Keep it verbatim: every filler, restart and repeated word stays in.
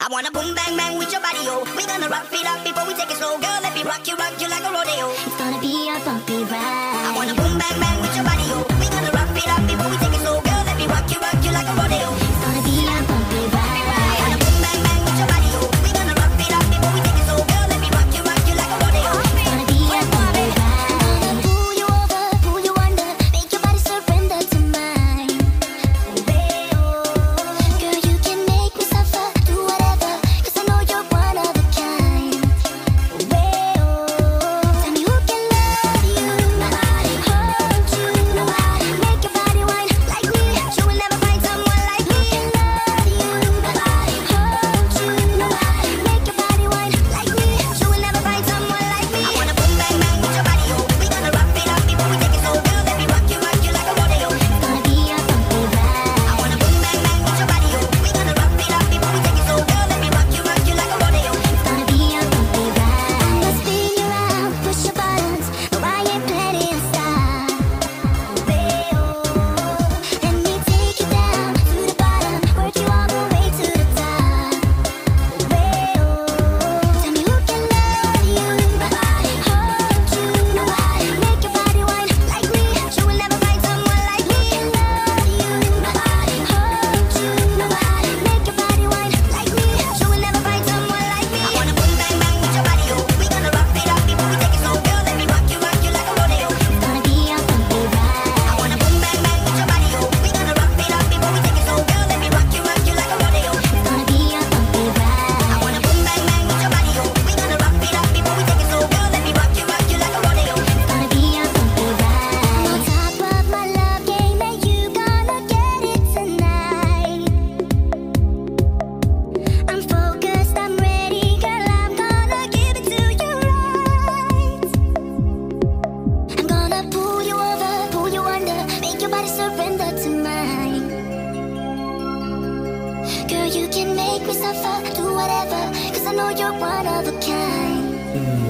wanna boom bang bang with your body, yo. We gonna rock it up before we take it slow, girl. Let me rock you, rock you like a rodeo. It's gonna be a bumpy ride. I wanna boom bang bang with your body, yo. We gonna rock it up before we take it slow, girl. Let me rock you, rock you like a rodeo. It's gonna be a bumpy ride. I wanna boom bang bang with your body, yo. We gonna rock it up before we take it slow, girl. Let me rock you, rock you like a rodeo. It's gonna be a bumpy ride. Gonna pull you over, pull you under, make your body surrender to mine. Girl, you can make me suffer, do whatever, 'cause I know you're one of a kind. Tell me who can love you, nobody, hold you, nobody, make your body whine like me. You will never find someone like me. Love you, nobody, hold you, nobody, make your body whine like me. You will never find someone like me. I wanna boom bang bang with your body, yo. We gonna rock it up before we take it slow, girl. Let me rock you, rock you like a rodeo. It's gonna be a bumpy ride. I wanna boom bang bang with your body, yo. We gonna rock it up before we take it slow, girl. Let me rock you, rock you like a rodeo. It's gonna be a bumpy ride. I'ma spin you around, push your buttons, no, I ain't playing style. Let me take you down to the bottom, work you all the way to the top. Tell me who can love you, nobody, hold you, nobody, make your body whine like me. You will never find someone like me. Love you, nobody, hold you, nobody, make your body whine like me. You will never find someone like me. I wanna boom bang bang with your body, yo. We gonna rock it up before we take it slow, girl. Let me rock you, rock you like a rodeo. It's gonna be a bumpy ride. I wanna boom bang bang with your body, yo. We gonna rock it up before we take it slow, girl. Let me rock you, rock you like a rodeo. It's gonna be a bumpy ride. I wanna boom bang bang with your body, yo. We gonna rock it up before we take it slow, girl. Let me rock you, rock you like a rodeo. It's gonna be a bumpy ride. On top of my love game, and you gonna get it tonight. I'm focused, I'm ready, girl. I'm gonna give it to you right. I'm gonna pull you over, pull you under, make your body surrender to mine. Girl, you can make me suffer, do whatever, 'cause I know you're one of a kind.